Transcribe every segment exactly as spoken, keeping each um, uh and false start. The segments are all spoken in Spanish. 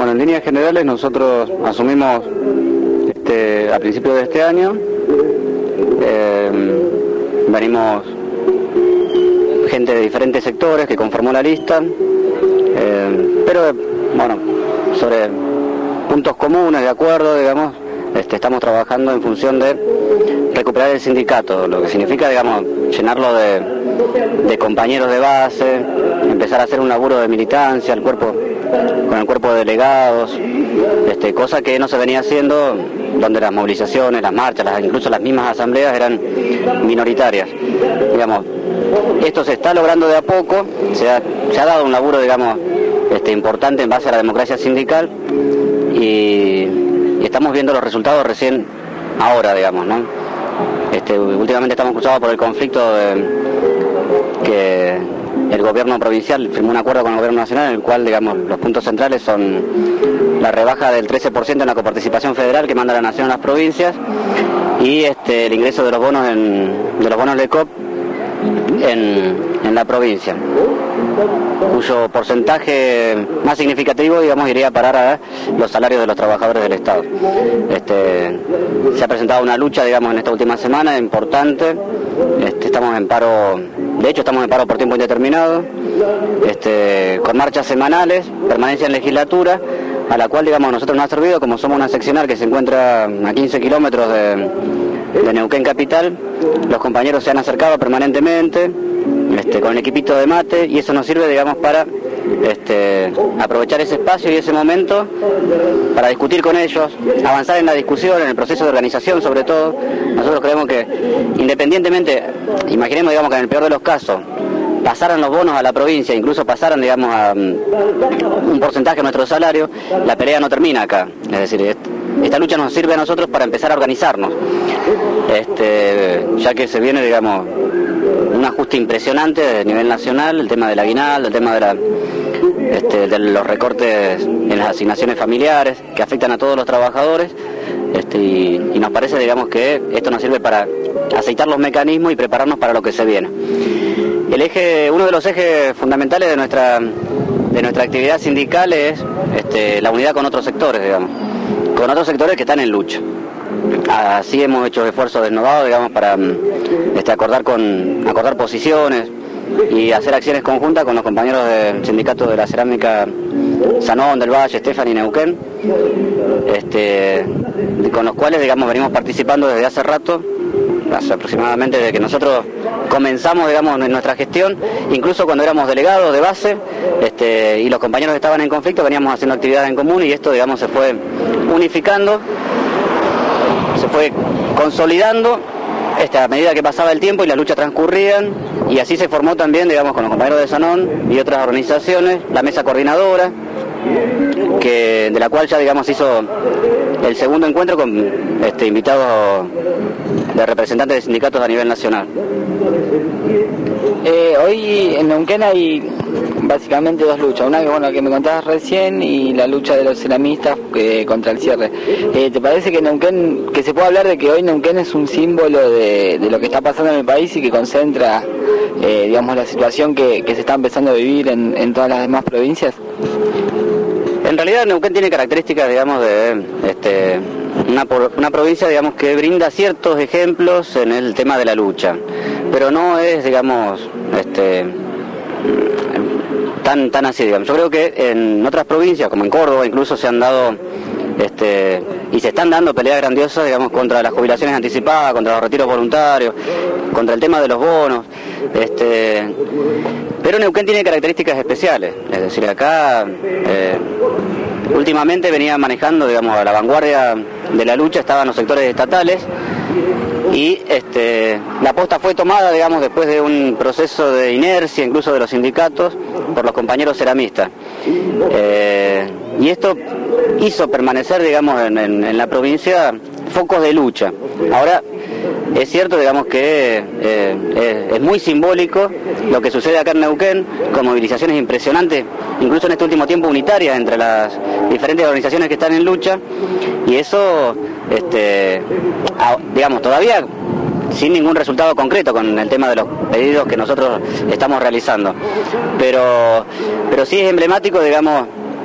Bueno, en líneas generales nosotros asumimos este, a principios de este año, eh, venimos gente de diferentes sectores que conformó la lista, eh, pero bueno, sobre puntos comunes, de acuerdo, digamos, este, estamos trabajando en función de recuperar el sindicato, lo que significa, digamos, llenarlo de, de compañeros de base, empezar a hacer un laburo de militancia, el cuerpo, con el cuerpo de delegados, este, cosa que no se venía haciendo, donde las movilizaciones, las marchas, las, incluso las mismas asambleas eran minoritarias. Digamos, esto se está logrando de a poco, se ha, se ha dado un laburo, digamos, este, importante en base a la democracia sindical y, y estamos viendo los resultados recién ahora, digamos, ¿no? Este, últimamente estamos cruzados por el conflicto de, que el gobierno provincial firmó un acuerdo con el gobierno nacional en el cual, digamos, los puntos centrales son la rebaja del trece por ciento en la coparticipación federal que manda la nación a las provincias y este, el ingreso de los bonos en, de los bonos de C O P en, en la provincia, cuyo porcentaje más significativo, digamos, iría a parar a los salarios de los trabajadores del Estado. Este, se ha presentado una lucha, digamos, en esta última semana importante. Este, estamos en paro, de hecho estamos en paro por tiempo indeterminado, este, con marchas semanales, permanencia en legislatura, a la cual, digamos, nosotros nos ha servido, como somos una seccional que se encuentra a quince kilómetros de, de Neuquén capital, los compañeros se han acercado permanentemente, este, con el equipito de mate, y eso nos sirve, digamos, para este, aprovechar ese espacio y ese momento para discutir con ellos, avanzar en la discusión, en el proceso de organización sobre todo. Nosotros creemos que, independientemente, imaginemos, digamos, que en el peor de los casos pasaran los bonos a la provincia, incluso pasaran, digamos, a um, un porcentaje de nuestro salario, la pelea no termina acá. Es decir, esta lucha nos sirve a nosotros para empezar a organizarnos, este, ya que se viene, digamos, un ajuste impresionante a nivel nacional, el tema del aguinaldo, el tema de, la, este, de los recortes en las asignaciones familiares que afectan a todos los trabajadores, este, y, y nos parece, digamos, que esto nos sirve para aceitar los mecanismos y prepararnos para lo que se viene. El eje, uno de los ejes fundamentales de nuestra de nuestra actividad sindical es este, la unidad con otros sectores, digamos, con otros sectores que están en lucha. Así hemos hecho esfuerzos desnudados, digamos, para este, acordar con acordar posiciones y hacer acciones conjuntas con los compañeros del sindicato de la cerámica Sanón, del Valle, Estefan y Neuquén, este, con los cuales, digamos, venimos participando desde hace rato, hace aproximadamente desde que nosotros comenzamos, digamos, en nuestra gestión, incluso cuando éramos delegados de base, este, y los compañeros estaban en conflicto, veníamos haciendo actividades en común y esto, digamos, se fue unificando, se fue consolidando este, a medida que pasaba el tiempo y las luchas transcurrían, y así se formó también, digamos, con los compañeros de Sanón y otras organizaciones, la mesa coordinadora, que de la cual ya, digamos, hizo el segundo encuentro con este, invitados de representantes de sindicatos a nivel nacional. Eh, hoy en Neuquén hay básicamente dos luchas, una que bueno que me contabas recién y la lucha de los ceramistas eh, contra el cierre. Eh, ¿Te parece que Neuquén, que se puede hablar de que hoy Neuquén es un símbolo de, de lo que está pasando en el país y que concentra, eh, digamos, la situación que, que se está empezando a vivir en, en todas las demás provincias? En realidad Neuquén tiene características, digamos, de este, una, una provincia, digamos, que brinda ciertos ejemplos en el tema de la lucha, pero no es, digamos, este, tan tan así, digamos. Yo creo que en otras provincias, como en Córdoba, incluso se han dado este, y se están dando peleas grandiosas, digamos, contra las jubilaciones anticipadas, contra los retiros voluntarios, contra el tema de los bonos, este, pero Neuquén tiene características especiales. Es decir, acá eh, últimamente venía manejando, digamos, a la vanguardia de la lucha estaban los sectores estatales, y este, la posta fue tomada, digamos, después de un proceso de inercia, incluso de los sindicatos, por los compañeros ceramistas. Eh, y esto hizo permanecer, digamos, en, en, en la provincia focos de lucha. Ahora, es cierto, digamos, que eh, es, es muy simbólico lo que sucede acá en Neuquén, con movilizaciones impresionantes, incluso en este último tiempo unitarias entre las diferentes organizaciones que están en lucha, y eso, este, a, digamos, todavía sin ningún resultado concreto con el tema de los pedidos que nosotros estamos realizando, pero, pero sí es emblemático, digamos,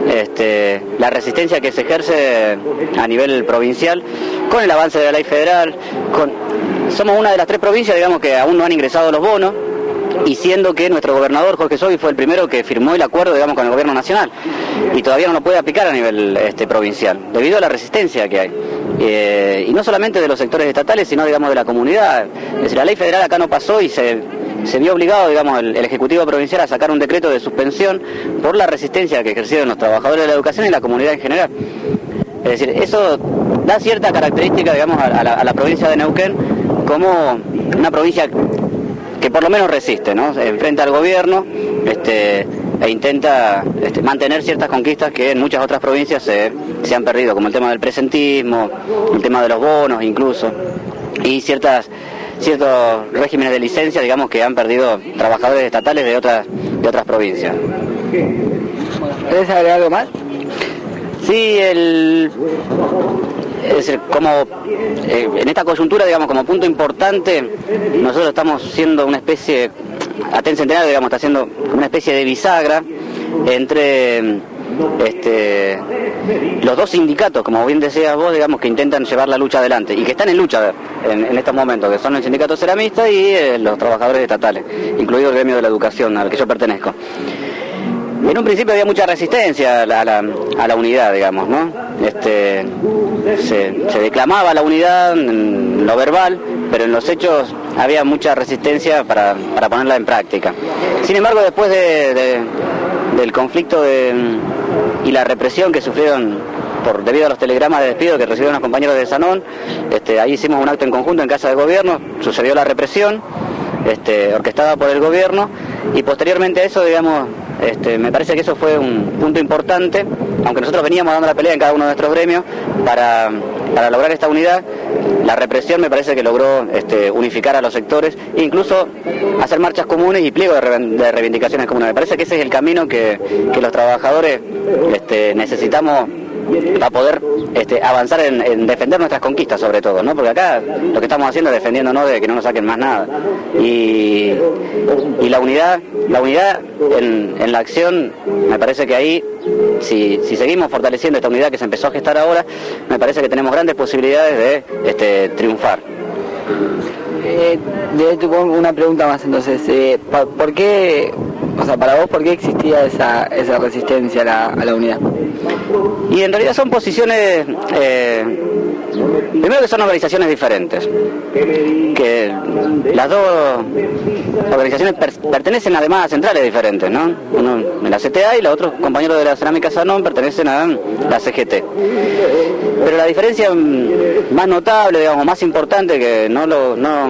este, la resistencia que se ejerce a nivel provincial con el avance de la ley federal. Con, somos una de las tres provincias, digamos, que aún no han ingresado los bonos, y siendo que nuestro gobernador Jorge Scioli fue el primero que firmó el acuerdo, digamos, con el gobierno nacional, y todavía no lo puede aplicar a nivel este, provincial, debido a la resistencia que hay. Eh, y no solamente de los sectores estatales, sino, digamos, de la comunidad. Es decir, la ley federal acá no pasó y se, se vio obligado, digamos, el, el Ejecutivo Provincial a sacar un decreto de suspensión por la resistencia que ejercieron los trabajadores de la educación y la comunidad en general. Es decir, eso da cierta característica, digamos, a, a, la, a la provincia de Neuquén como una provincia que por lo menos resiste, ¿no? Se enfrenta al gobierno este, e intenta este, mantener ciertas conquistas que en muchas otras provincias se, se han perdido, como el tema del presentismo, el tema de los bonos incluso, y ciertas ciertos regímenes de licencia, digamos, que han perdido trabajadores estatales de otras de otras provincias. ¿Querés agregar algo más? Sí, el... Es decir, como eh, en esta coyuntura, digamos, como punto importante, nosotros estamos siendo una especie, Aten Centenario, digamos, está siendo una especie de bisagra entre este, los dos sindicatos, como bien decías vos, digamos, que intentan llevar la lucha adelante y que están en lucha en, en estos momentos, que son el sindicato ceramista y eh, los trabajadores estatales, incluido el gremio de la educación al que yo pertenezco. En un principio había mucha resistencia a la, a la, a la unidad, digamos, ¿no? Este, se, se declamaba la unidad en lo verbal, pero en los hechos había mucha resistencia para, para ponerla en práctica. Sin embargo, después de, de, del conflicto de, y la represión que sufrieron por debido a los telegramas de despido que recibieron los compañeros de Sanón, este, ahí hicimos un acto en conjunto en Casa de Gobierno, sucedió la represión, este, orquestada por el gobierno, y posteriormente a eso, digamos, Este, me parece que eso fue un punto importante, aunque nosotros veníamos dando la pelea en cada uno de nuestros gremios para, para lograr esta unidad. La represión me parece que logró este, unificar a los sectores e incluso hacer marchas comunes y pliegos de, re, de reivindicaciones comunes. Me parece que ese es el camino que, que los trabajadores este, necesitamos para poder este, avanzar en, en defender nuestras conquistas, sobre todo, ¿no? Porque acá lo que estamos haciendo es defendiéndonos de que no nos saquen más nada. Y, y la unidad, la unidad en, en la acción, me parece que ahí, si, si seguimos fortaleciendo esta unidad que se empezó a gestar ahora, me parece que tenemos grandes posibilidades de este, triunfar. Eh, de hecho, una pregunta más entonces, eh, ¿por qué, o sea, para vos, por qué existía esa, esa resistencia a la, a la unidad? Y en realidad son posiciones, eh, primero que son organizaciones diferentes, que las dos organizaciones per, pertenecen además a centrales diferentes, ¿no? Uno en la C T A y los otros compañeros de la Cerámica Sanón pertenecen a la C G T. Pero la diferencia más notable, digamos, más importante, que no lo no,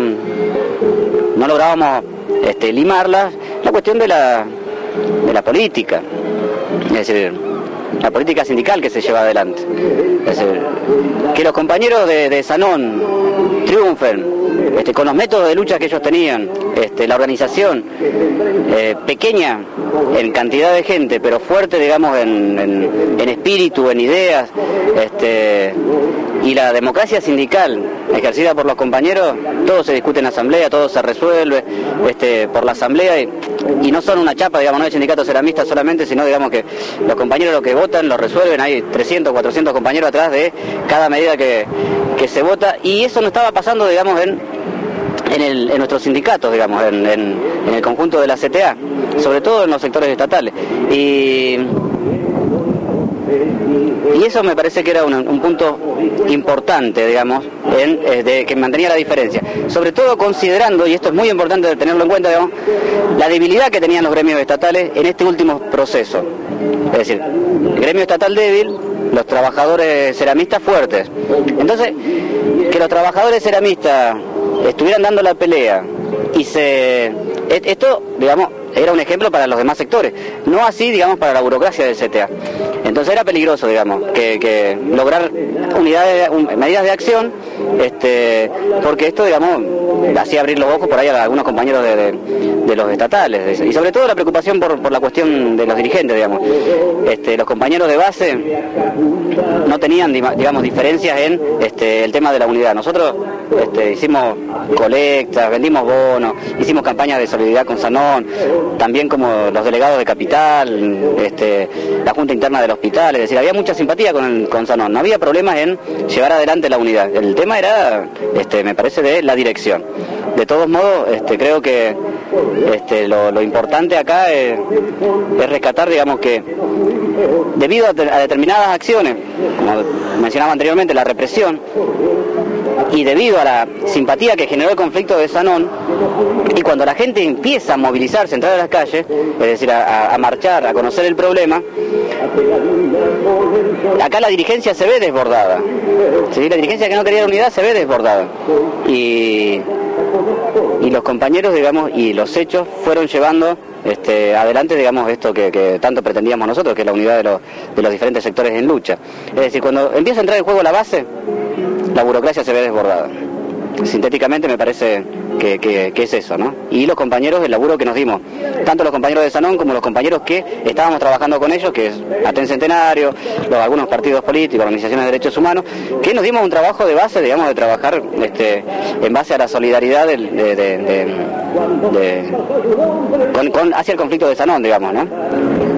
no lográbamos este, limarla, la cuestión de la, de la política, es decir, la política sindical que se lleva adelante. Es decir, que los compañeros de, de Sanón triunfen este, con los métodos de lucha que ellos tenían, este, la organización eh, pequeña en cantidad de gente, pero fuerte, digamos, en, en, en espíritu, en ideas, este, y la democracia sindical ejercida por los compañeros, todo se discute en asamblea, todo se resuelve este, por la asamblea, y, y no son una chapa, digamos, no del sindicato ceramista solamente, sino, digamos, que los compañeros lo que votan lo resuelven. Hay trescientos, cuatrocientos compañeros atrás de cada medida que, que se vota, y eso no estaba pasando, digamos, en, en, el, en nuestros sindicatos, digamos, en, en, en el conjunto de la C T A, sobre todo en los sectores estatales. Y... Y eso me parece que era un, un punto importante, digamos, en, eh, de, que mantenía la diferencia. Sobre todo considerando, y esto es muy importante de tenerlo en cuenta, digamos, la debilidad que tenían los gremios estatales en este último proceso. Es decir, el gremio estatal débil, los trabajadores ceramistas fuertes. Entonces, que los trabajadores ceramistas estuvieran dando la pelea y se... Esto, digamos, era un ejemplo para los demás sectores, no así, digamos, para la burocracia del C T A. Entonces era peligroso, digamos, que, que lograr unidades, un, medidas de acción, este, porque esto, digamos, hacía abrir los ojos por ahí a algunos compañeros de, de, de los estatales, y sobre todo la preocupación por, por la cuestión de los dirigentes, digamos. Este, los compañeros de base no tenían, digamos, diferencias en este, el tema de la unidad. Nosotros este, hicimos colectas, vendimos bonos, hicimos campañas de solidaridad con Sanón, también como los delegados de Capital, este, la Junta Interna de los hospital, es decir, había mucha simpatía con, el, con Sanón, no había problemas en llevar adelante la unidad. El tema era, este, me parece, de la dirección. De todos modos, este, creo que este, lo, lo importante acá es, es rescatar, digamos, que debido a, te, a determinadas acciones, como mencionaba anteriormente, la represión, y debido a la simpatía que generó el conflicto de Sanón, y cuando la gente empieza a movilizarse, a entrar a las calles, es decir, a, a marchar, a conocer el problema, acá la dirigencia se ve desbordada, ¿sí? La dirigencia que no quería la unidad se ve desbordada, y, y los compañeros, digamos, y los hechos fueron llevando este, adelante, digamos, esto que, que tanto pretendíamos nosotros, que es la unidad de los, de los diferentes sectores en lucha. Es decir, cuando empieza a entrar en juego la base, la burocracia se ve desbordada. Sintéticamente me parece que, que, que es eso, ¿no? Y los compañeros, el laburo que nos dimos, tanto los compañeros de Sanón como los compañeros que estábamos trabajando con ellos, que es Aten Centenario, los, algunos partidos políticos, organizaciones de derechos humanos, que nos dimos un trabajo de base, digamos, de trabajar este, en base a la solidaridad del, de, de, de, de, con, con, hacia el conflicto de Sanón, digamos, ¿no?